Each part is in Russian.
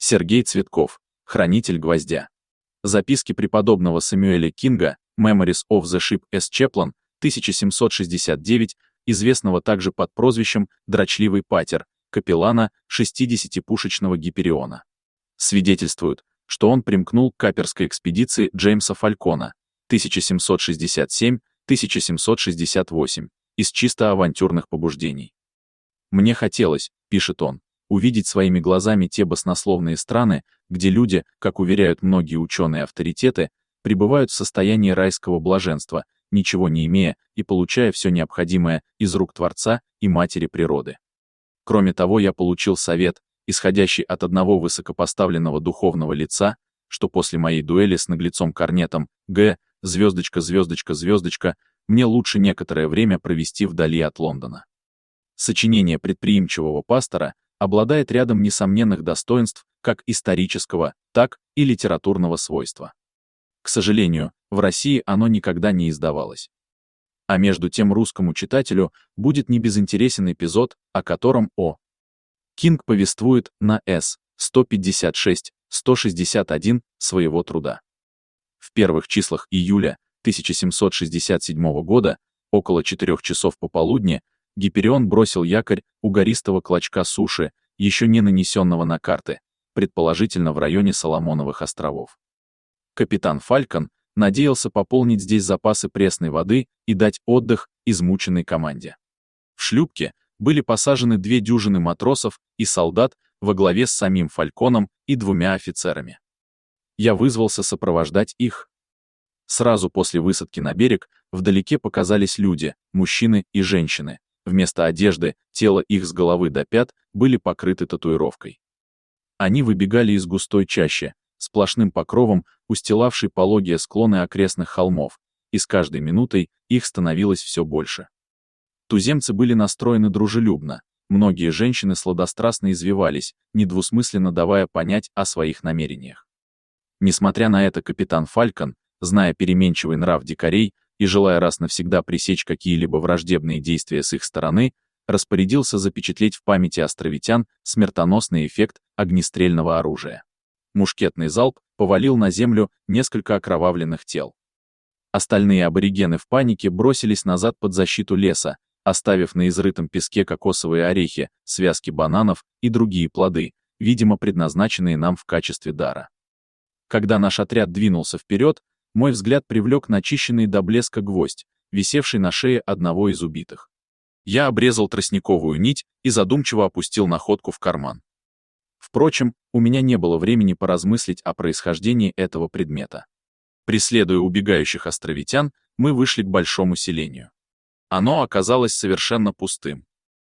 Сергей Цветков, хранитель гвоздя. Записки преподобного Сэмюэля Кинга, Memories of the Ship S. Chaplain, 1769, известного также под прозвищем «Дрочливый патер», капеллана 60-пушечного Гипериона. Свидетельствуют, что он примкнул к каперской экспедиции Джеймса Фалькона, 1767-1768, из чисто авантюрных побуждений. «Мне хотелось», — пишет он, увидеть своими глазами те баснословные страны, где люди, как уверяют многие ученые-авторитеты, пребывают в состоянии райского блаженства, ничего не имея и получая все необходимое из рук Творца и Матери природы. Кроме того, я получил совет, исходящий от одного высокопоставленного духовного лица, что после моей дуэли с наглецом Корнетом Г. .. мне лучше некоторое время провести вдали от Лондона. Сочинение предприимчивого пастора обладает рядом несомненных достоинств как исторического, так и литературного свойства. К сожалению, в России оно никогда не издавалось. А между тем русскому читателю будет небезынтересен эпизод, о котором О. Кинг повествует на С. 156-161 своего труда. В первых числах июля 1767 года, около 4 часов пополудни, Гиперион бросил якорь у гористого клочка суши, еще не нанесенного на карты, предположительно в районе Соломоновых островов. Капитан Фалькон надеялся пополнить здесь запасы пресной воды и дать отдых измученной команде. В шлюпке были посажены 2 дюжины матросов и солдат во главе с самим Фальконом и 2 офицерами. Я вызвался сопровождать их. Сразу после высадки на берег вдалеке показались люди, мужчины и женщины. Вместо одежды тело их с головы до пят были покрыты татуировкой. Они выбегали из густой чащи, сплошным покровом устилавшей пологие склоны окрестных холмов, и с каждой минутой их становилось все больше. Туземцы были настроены дружелюбно, многие женщины сладострастно извивались, недвусмысленно давая понять о своих намерениях. Несмотря на это, капитан Фалькон, зная переменчивый нрав дикарей и желая раз навсегда пресечь какие-либо враждебные действия с их стороны, распорядился запечатлеть в памяти островитян смертоносный эффект огнестрельного оружия. Мушкетный залп повалил на землю несколько окровавленных тел. Остальные аборигены в панике бросились назад под защиту леса, оставив на изрытом песке кокосовые орехи, связки бананов и другие плоды, видимо, предназначенные нам в качестве дара. Когда наш отряд двинулся вперед, мой взгляд привлек начищенный до блеска гвоздь, висевший на шее одного из убитых. Я обрезал тростниковую нить и задумчиво опустил находку в карман. Впрочем, у меня не было времени поразмыслить о происхождении этого предмета. Преследуя убегающих островитян, мы вышли к большому селению. Оно оказалось совершенно пустым.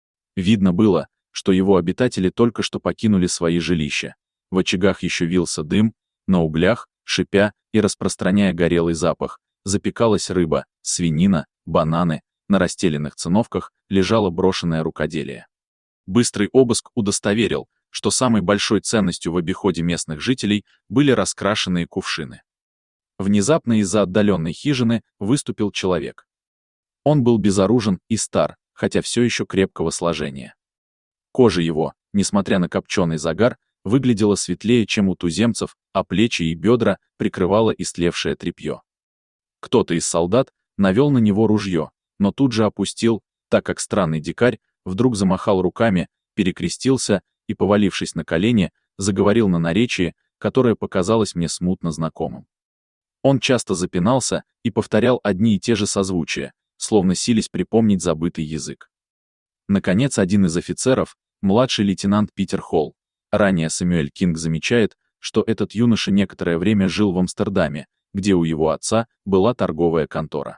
Видно было, что его обитатели только что покинули свои жилища. В очагах еще вился дым, на углях, шипя и распространяя горелый запах, запекалась рыба, свинина, бананы, на расстеленных циновках лежало брошенное рукоделие. Быстрый обыск удостоверил, что самой большой ценностью в обиходе местных жителей были раскрашенные кувшины. Внезапно из-за отдаленной хижины выступил человек. Он был безоружен и стар, хотя все еще крепкого сложения. Кожа его, несмотря на копченый загар, выглядела светлее, чем у туземцев, а плечи и бедра прикрывало истлевшее тряпье. Кто-то из солдат навел на него ружье, но тут же опустил, так как странный дикарь вдруг замахал руками, перекрестился и, повалившись на колени, заговорил на наречии, которое показалось мне смутно знакомым. Он часто запинался и повторял одни и те же созвучия, словно сились припомнить забытый язык. Наконец, один из офицеров, младший лейтенант Питер Холл, ранее Сэмюэль Кинг замечает, что этот юноша некоторое время жил в Амстердаме, где у его отца была торговая контора.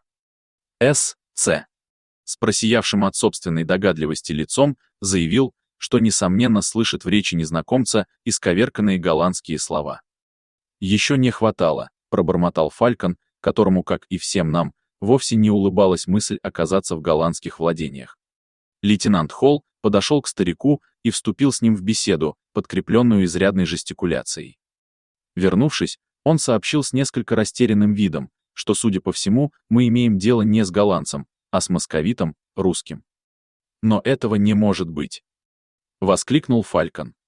С. С просиявшим от собственной догадливости лицом заявил, что, несомненно, слышит в речи незнакомца исковерканные голландские слова. «Еще не хватало», — пробормотал Фалькон, которому, как и всем нам, вовсе не улыбалась мысль оказаться в голландских владениях. Лейтенант Холл подошел к старику и вступил с ним в беседу, подкрепленную изрядной жестикуляцией. Вернувшись, он сообщил с несколько растерянным видом, что, судя по всему, мы имеем дело не с голландцем, а с московитом, русским. «Но этого не может быть!» — воскликнул Фалькон.